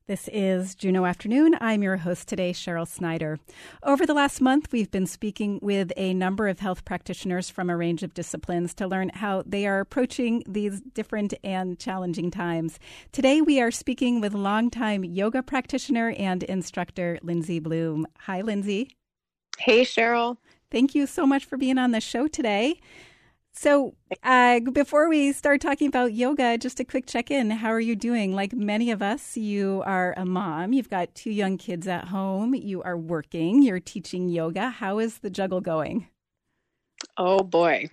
This is Juneau Afternoon. I'm your host today, Cheryl Snyder. Over the last month, we've been speaking with a number of health practitioners from a range of disciplines to learn how they are approaching these different and challenging times. Today, we are speaking with longtime yoga practitioner and instructor, Lindsay Bloom. Hi, Lindsay. Hey, Cheryl. Thank you so much for being on the show today. So before we start talking about yoga, just a quick check-in. How are you doing? Like many of us, you are a mom. You've got 2 young kids at home. You are working. You're teaching yoga. How is the juggle going? Oh, boy.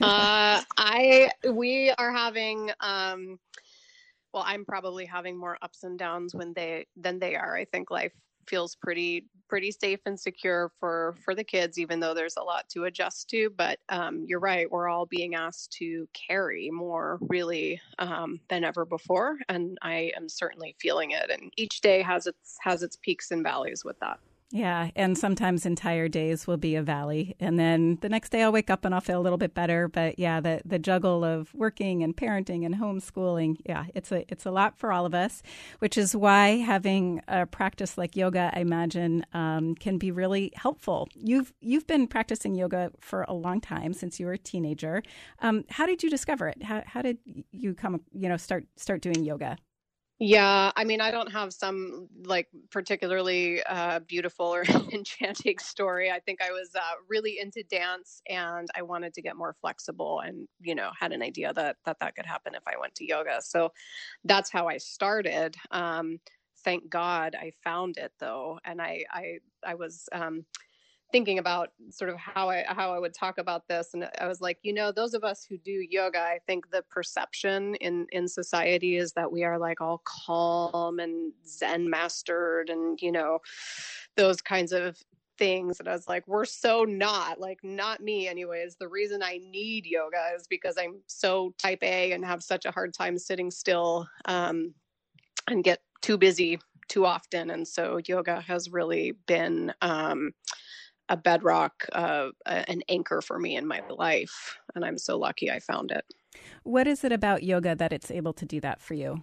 We are having, I'm probably having more ups and downs than they are. I think life feels pretty safe and secure for the kids, even though there's a lot to adjust to. But you're right, we're all being asked to carry more really than ever before, and I am certainly feeling it. And each day has its peaks and valleys with that. Yeah, and sometimes entire days will be a valley, and then the next day I'll wake up and I'll feel a little bit better. But yeah, the juggle of working and parenting and homeschooling, yeah, it's a lot for all of us, which is why having a practice like yoga, I imagine, can be really helpful. You've been practicing yoga for a long time, since you were a teenager. How did you discover it? How did you start doing yoga? Yeah, I mean, I don't have some particularly beautiful or enchanting story. I think I was really into dance, and I wanted to get more flexible, and had an idea that could happen if I went to yoga. So that's how I started. Thank God I found it though, and I was thinking about sort of how I would talk about this. And I was like, those of us who do yoga, I think the perception in society is that we are like all calm and Zen mastered and, those kinds of things. And I was like, we're so not me anyways. The reason I need yoga is because I'm so type A and have such a hard time sitting still, and get too busy too often. And so yoga has really been, a bedrock, an anchor for me in my life. And I'm so lucky I found it. What is it about yoga that it's able to do that for you?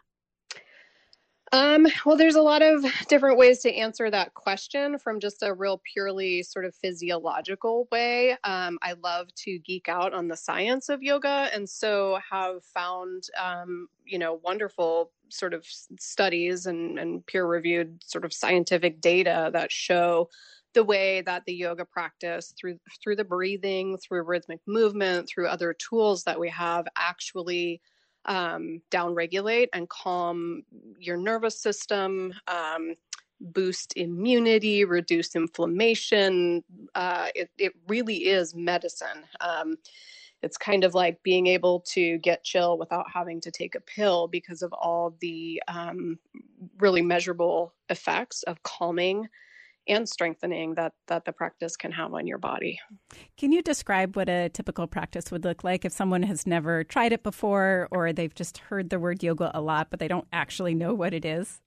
Well, there's a lot of different ways to answer that question from just a real purely sort of physiological way. I love to geek out on the science of yoga, and so have found, wonderful sort of studies and peer-reviewed sort of scientific data that show the way that the yoga practice through the breathing, through rhythmic movement, through other tools that we have actually downregulate and calm your nervous system, boost immunity, reduce inflammation. It really is medicine. It's kind of like being able to get chill without having to take a pill because of all the really measurable effects of calming and strengthening that the practice can have on your body. Can you describe what a typical practice would look like if someone has never tried it before, or they've just heard the word yoga a lot, but they don't actually know what it is?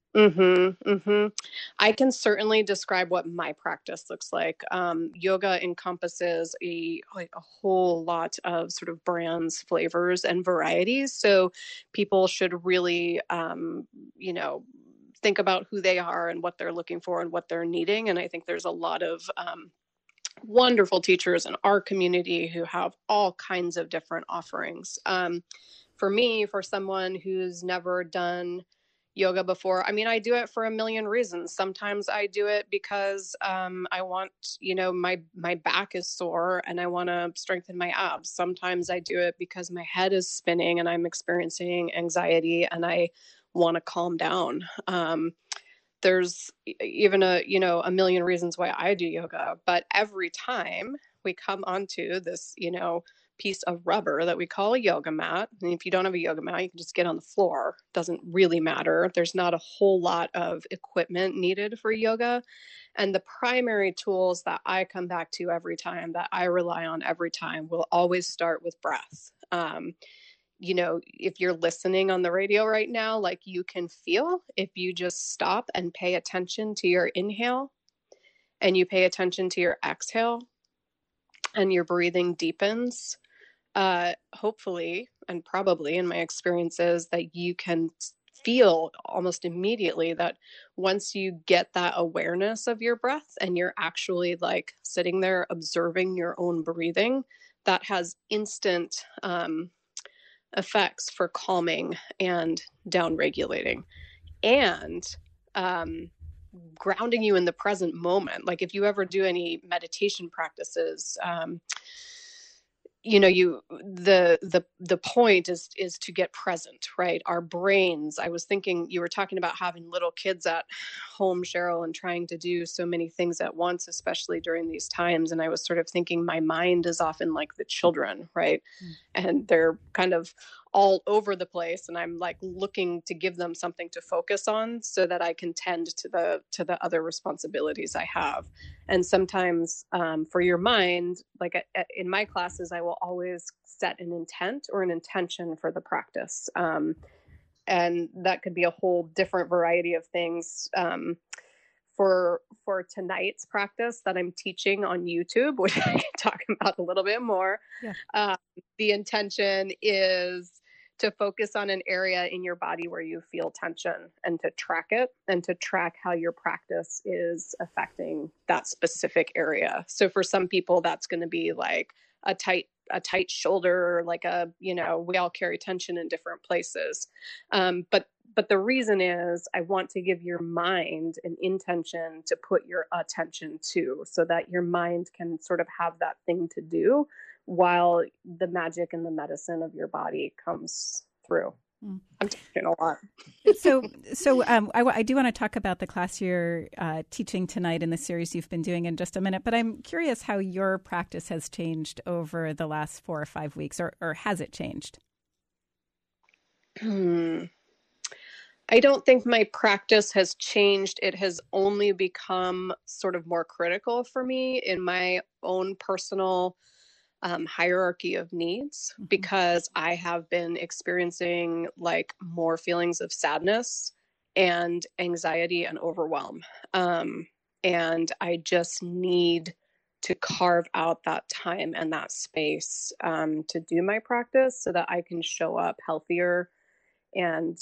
I can certainly describe what my practice looks like. Yoga encompasses a whole lot of sort of brands, flavors, and varieties. So people should really, think about who they are and what they're looking for and what they're needing. And I think there's a lot of wonderful teachers in our community who have all kinds of different offerings. For me, for someone who's never done yoga before, I mean, I do it for a million reasons. Sometimes I do it because I want, my back is sore and I want to strengthen my abs. Sometimes I do it because my head is spinning and I'm experiencing anxiety and I want to calm down. There's even a million reasons why I do yoga, but every time we come onto this, piece of rubber that we call a yoga mat. And if you don't have a yoga mat, you can just get on the floor. It doesn't really matter. There's not a whole lot of equipment needed for yoga. And the primary tools that I come back to every time, that I rely on every time, will always start with breath. If you're listening on the radio right now, like you can feel if you just stop and pay attention to your inhale and you pay attention to your exhale and your breathing deepens, hopefully, and probably in my experiences, that you can feel almost immediately that once you get that awareness of your breath and you're actually like sitting there observing your own breathing, that has instant effects for calming and down regulating and grounding you in the present moment. Like if you ever do any meditation practices, the point is to get present, right? Our brains, I was thinking, you were talking about having little kids at home, Cheryl, and trying to do so many things at once, especially during these times. And I was sort of thinking my mind is often like the children, right? And they're kind of all over the place, and I'm like looking to give them something to focus on so that I can tend to the other responsibilities I have. And sometimes for your mind, like in my classes, I will always set an intent or an intention for the practice. And that could be a whole different variety of things. For tonight's practice that I'm teaching on YouTube, which I can talk about a little bit more. Yeah. The intention is to focus on an area in your body where you feel tension and to track it and to track how your practice is affecting that specific area. So for some people, that's going to be like a tight shoulder, like we all carry tension in different places. But the reason is I want to give your mind an intention to put your attention to, so that your mind can sort of have that thing to do while the magic and the medicine of your body comes through. I'm talking a lot. I do want to talk about the class you're teaching tonight in the series you've been doing in just a minute, but I'm curious how your practice has changed over the last 4 or 5 weeks, or has it changed? I don't think my practice has changed. It has only become sort of more critical for me in my own personal hierarchy of needs, because I have been experiencing like more feelings of sadness and anxiety and overwhelm. And I just need to carve out that time and that space to do my practice so that I can show up healthier and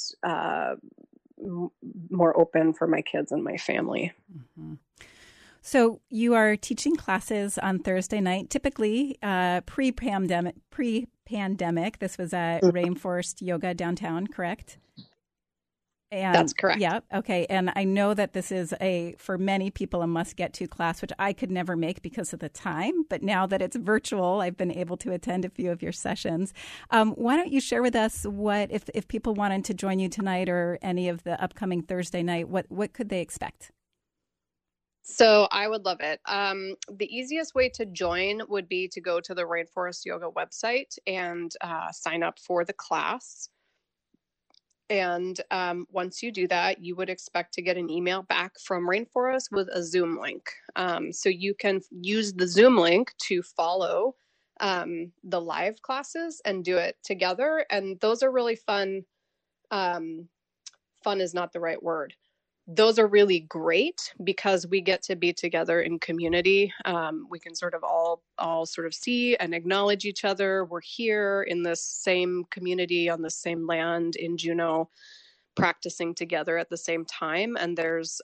more open for my kids and my family. Mm-hmm. So you are teaching classes on Thursday night, typically pre-pandemic. This was at Rainforest Yoga downtown, correct? And, that's correct. Yeah. Okay. And I know that this is for many people, a must-get-to class, which I could never make because of the time. But now that it's virtual, I've been able to attend a few of your sessions. Why don't you share with us what, if people wanted to join you tonight or any of the upcoming Thursday night, what could they expect? So I would love it. The easiest way to join would be to go to the Rainforest Yoga website and sign up for the class. And once you do that, you would expect to get an email back from Rainforest with a Zoom link. So you can use the Zoom link to follow the live classes and do it together. And those are really fun. Fun is not the right word. Those are really great because we get to be together in community. We can sort of all sort of see and acknowledge each other. We're here in this same community on the same land in Juneau, practicing together at the same time. And there's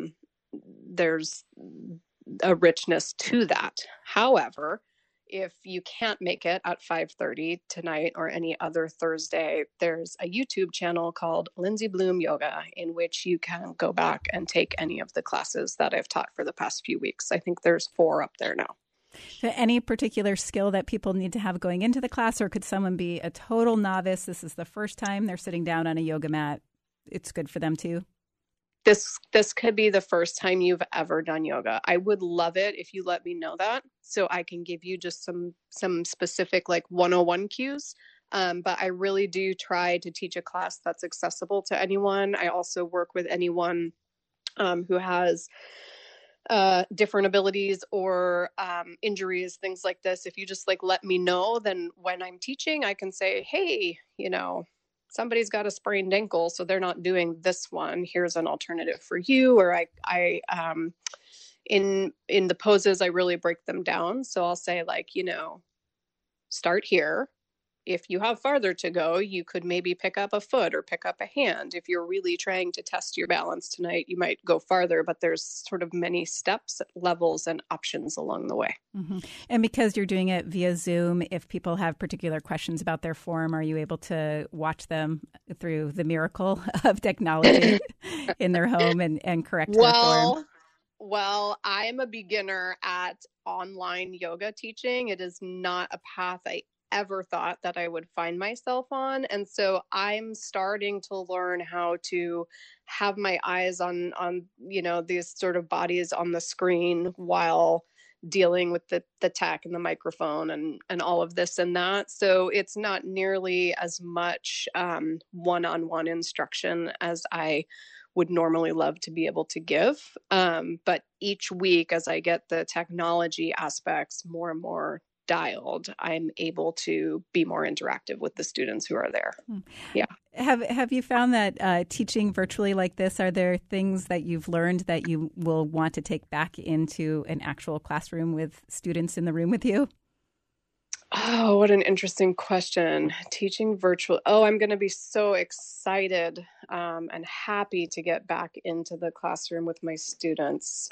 a richness to that. However, if you can't make it at 5:30 tonight or any other Thursday, there's a YouTube channel called Lindsay Bloom Yoga, in which you can go back and take any of the classes that I've taught for the past few weeks. I think there's 4 up there now. So any particular skill that people need to have going into the class, or could someone be a total novice? This is the first time they're sitting down on a yoga mat. It's good for them too. This could be the first time you've ever done yoga. I would love it if you let me know that, so I can give you just some specific like 101 cues. But I really do try to teach a class that's accessible to anyone. I also work with anyone who has different abilities or injuries, things like this. If you just like let me know, then when I'm teaching, I can say, hey, somebody's got a sprained ankle, so they're not doing this one. Here's an alternative for you. Or I in the poses, I really break them down. So I'll say like, start here, if you have farther to go, you could maybe pick up a foot or pick up a hand. If you're really trying to test your balance tonight, you might go farther, but there's sort of many steps, levels, and options along the way. Mm-hmm. And because you're doing it via Zoom, if people have particular questions about their form, are you able to watch them through the miracle of technology in their home and correct their form? Well, I'm a beginner at online yoga teaching. It is not a path I ever thought that I would find myself on. And so I'm starting to learn how to have my eyes on these sort of bodies on the screen while dealing with the tech and the microphone and all of this and that. So it's not nearly as much one-on-one instruction as I would normally love to be able to give. But each week, as I get the technology aspects more and more dialed, I'm able to be more interactive with the students who are there. Yeah. Have you found that teaching virtually like this, are there things that you've learned that you will want to take back into an actual classroom with students in the room with you? Oh, what an interesting question. Teaching virtual. Oh, I'm going to be so excited and happy to get back into the classroom with my students.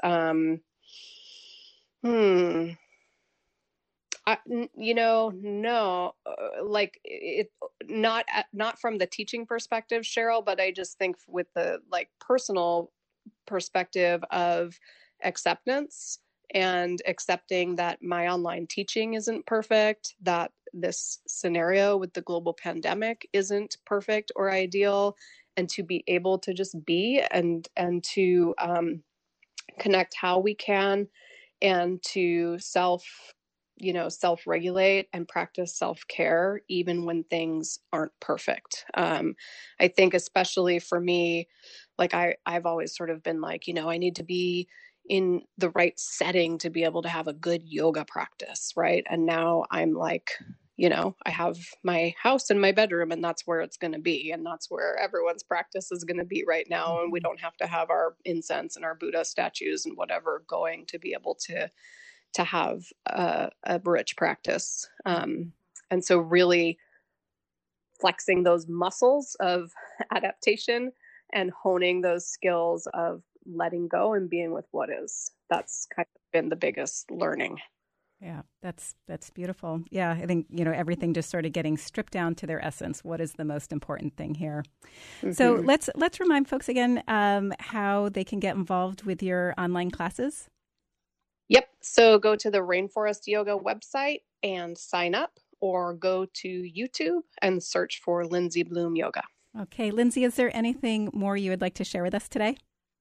No, like it, not from the teaching perspective, Cheryl, but I just think with the like personal perspective of acceptance and accepting that my online teaching isn't perfect, that this scenario with the global pandemic isn't perfect or ideal, and to be able to just be and to connect how we can, and to self-regulate and practice self-care even when things aren't perfect. I think especially for me, like I've always sort of been like, I need to be in the right setting to be able to have a good yoga practice, right? And now I'm like, I have my house and my bedroom, and that's where it's going to be. And that's where everyone's practice is going to be right now. And we don't have to have our incense and our Buddha statues and whatever going to be able to have a rich practice. And so really flexing those muscles of adaptation and honing those skills of letting go and being with what is. That's kind of been the biggest learning. Yeah, that's beautiful. Yeah, I think, everything just sort of getting stripped down to their essence. What is the most important thing here? Mm-hmm. So let's remind folks again how they can get involved with your online classes. Yep. So go to the Rainforest Yoga website and sign up, or go to YouTube and search for Lindsay Bloom Yoga. Okay. Lindsay, is there anything more you would like to share with us today?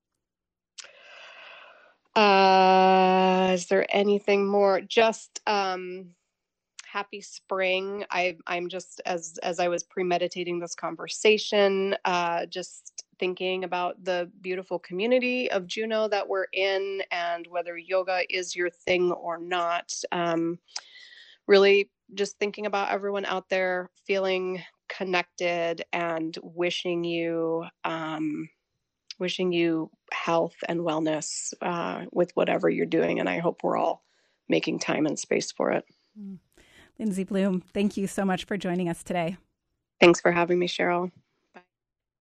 Is there anything more? Just happy spring. I'm just, as I was premeditating this conversation, just thinking about the beautiful community of Juneau that we're in, and whether yoga is your thing or not. Really just thinking about everyone out there, feeling connected, and wishing you health and wellness with whatever you're doing. And I hope we're all making time and space for it. Lindsay Bloom, thank you so much for joining us today. Thanks for having me, Cheryl.